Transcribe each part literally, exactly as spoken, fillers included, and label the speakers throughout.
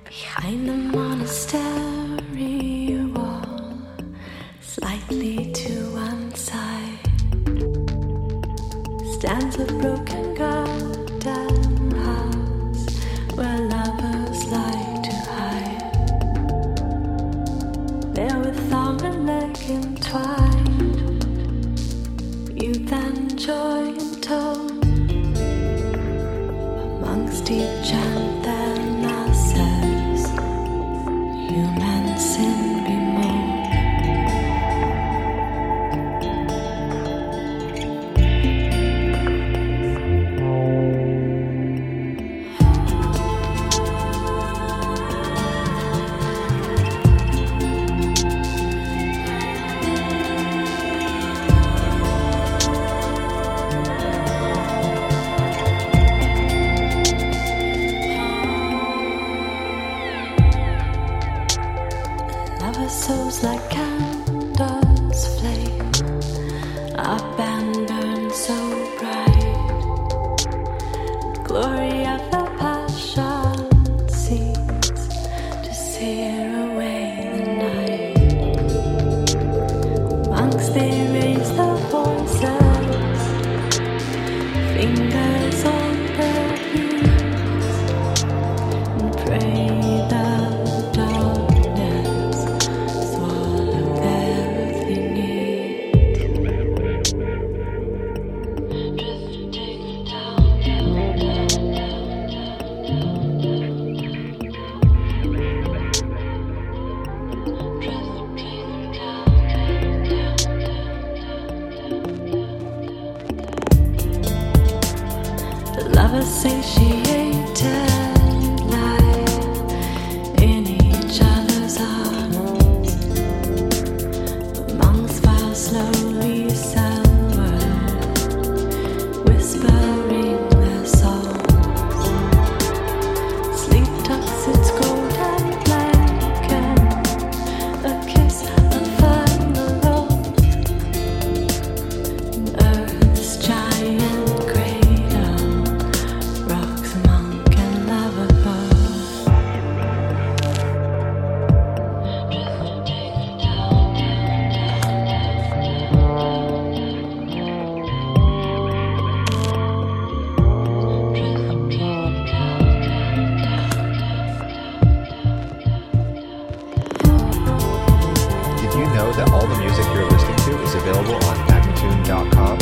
Speaker 1: Behind the monastery wall, slightly to one side, stands a broken garden house where lovers like to hide. There with arm and leg entwined, youth and joy intoned, amongst each chant their masses, human sin bemoaned. Souls like candles flame up and burn so bright. The glory of the passion seems to sear away the night. Monks they raise their voices, fingers on their knees, and pray the lovers satiated lie in each other's arms. The monks file slowly sunward, whispering their songs. Sleep tucks its golden blanket, a kiss unfound alone. Earth's giant
Speaker 2: that all the music you're listening to is available on magnatune dot com.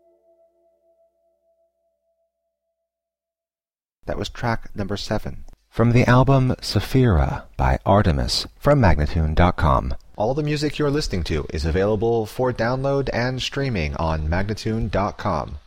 Speaker 2: That was track number seven, from the album Saphira by Artemis from Magnatune dot com. All the music you're listening to is available for download and streaming on Magnatune dot com.